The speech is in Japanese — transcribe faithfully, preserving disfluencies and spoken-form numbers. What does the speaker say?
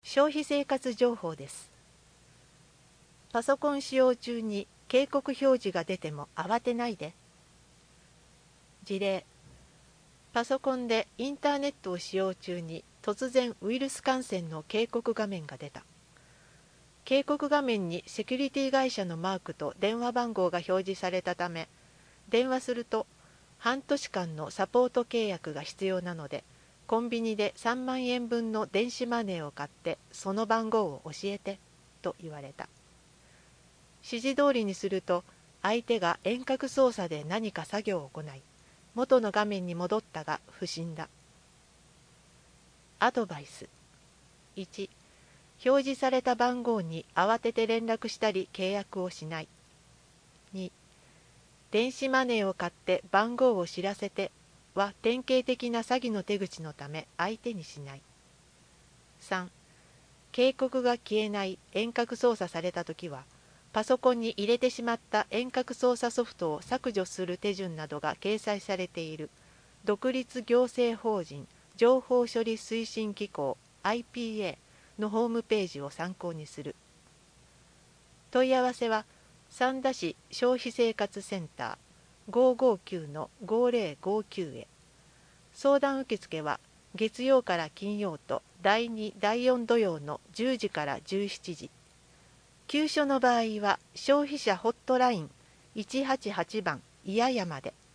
消費生活情報です。パソコン使用中に警告表示が出ても慌てないで。事例、パソコンでインターネットを使用中に突然ウイルス感染の警告画面が出た。警告画面にセキュリティ会社のマークと電話番号が表示されたため、電話すると半年間のサポート契約が必要なので、コンビニでさんまんえんぶんの電子マネーを買ってその番号を教えてと言われた。指示通りにすると相手が遠隔操作で何か作業を行い、元の画面に戻ったが不審だ。アドバイス。いち、表示された番号に慌てて連絡したり契約をしない。に、電子マネーを買って番号を知らせては典型的な詐欺の手口のため相手にしない。さん、警告が消えない遠隔操作されたときは、パソコンに入れてしまった遠隔操作ソフトを削除する手順などが掲載されている独立行政法人情報処理推進機構 アイピーエー のホームページを参考にする。問い合わせは三田市消費生活センター ごーごーきゅうのごーぜろごーきゅう へ。相談受付は月曜から金曜とだいに、だいよん土曜のじゅうじからじゅうしちじ。急所の場合は消費者ホットラインいちはちはちばんいややまで。